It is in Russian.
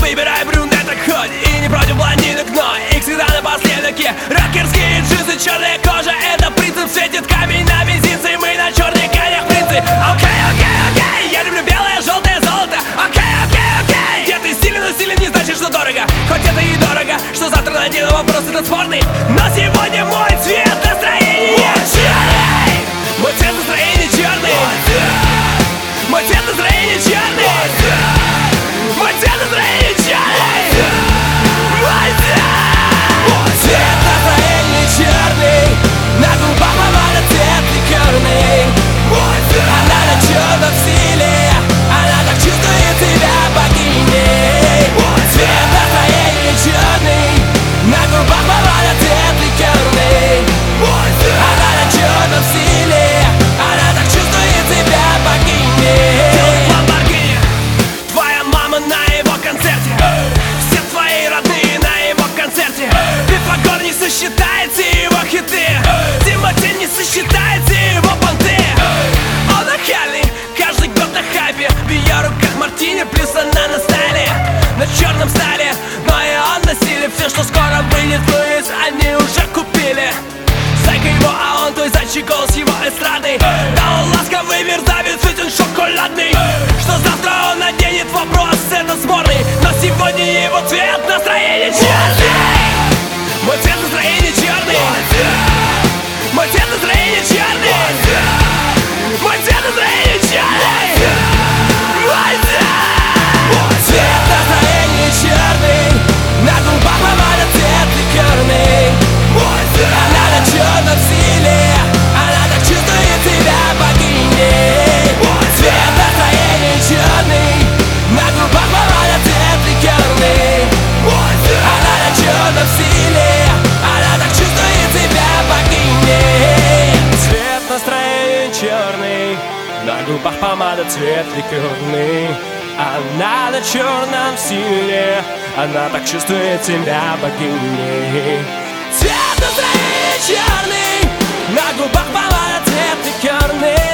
выбирай брюнеток хоть и не против блондинок, но их всегда напоследок. Рокерские джинсы, черная кожа, это принцип. Светит камень на бензинце, мы на черных конях принцы. Окей, я люблю белое, желтое, золото. Окей, где ты стилен, но стилен не значит, что дорого. Хоть это и дорого, что завтра надену, вопрос этот спорный. Но сегодня мой цвет настроения черный. Мой цвет настроения черный. Мой цвет настроения черный. Мой цвет настроения черный. Мой цвет настроения черный. На губах помада цвет ликерный. Она на черном стиле. Она так чувствует себя богиней. Цвет настроения черный. На губах помада цвет ликерный. Она на черном стиле. Она так чувствует себя богиней. Твоя мама на его концерте. Все твои родные на его концерте. Пифагор не сосчитается его хиты. Тимати не сосчитается его понты. Он нахальный, каждый год на хайпе. В ее руках мартини, плюс она на стайле. На черном стайле, но и он на стиле. Все, что скоро выйдет в Луис, они уже купили. Зайка его, а он твой зайчий голос его эстрадный. Да он ласковый мерзавец, ведь он шоколадный. Что завтра он наденет, вопрос, это сборный. Но сегодня его цвет настроения черный. Мой цвет настроения черный. Мой цвет настроения черный. Мой цвет настроения черный. Мой цвет настроения черный. На губах помада цвет ликерный. Она на черном стиле. Она так чувствует себя богиней. Цвет настроения черный. На губах помада цвет ликерный. Она на черном стиле. Она так чувствует себя богиней. Цвет настроения черный. На губах помада цвет ликерный. Она на черном стиле. Она так чувствует себя богиней. Цвет настроения черный. На губах помада цвет ликерный.